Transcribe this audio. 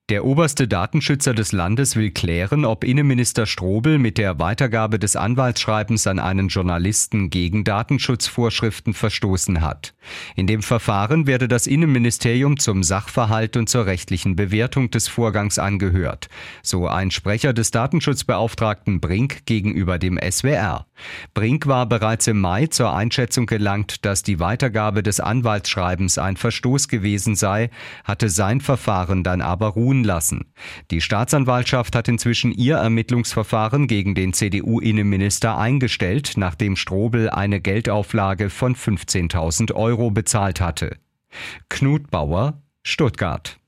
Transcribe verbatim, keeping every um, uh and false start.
Der oberste Datenschützer des Landes will klären, ob Innenminister Strobel mit der Weitergabe des Anwaltsschreibens an einen Journalisten gegen Datenschutzvorschriften verstoßen hat. In dem Verfahren werde das Innenministerium zum Sachverhalt und zur rechtlichen Bewertung des Vorgangs angehört, so ein Sprecher des Datenschutzbeauftragten Brink gegenüber dem S W R. Brink war bereits im Mai zur Einschätzung gelangt, dass die Weitergabe des Anwaltsschreibens ein Verstoß gewesen sei, hatte sein Verfahren dann aber ruhen lassen. Die Staatsanwaltschaft hat inzwischen ihr Ermittlungsverfahren gegen den C D U-Innenminister eingestellt, nachdem Strobel eine Geldauflage von fünfzehntausend Euro bezahlt hatte. Knut Bauer, Stuttgart.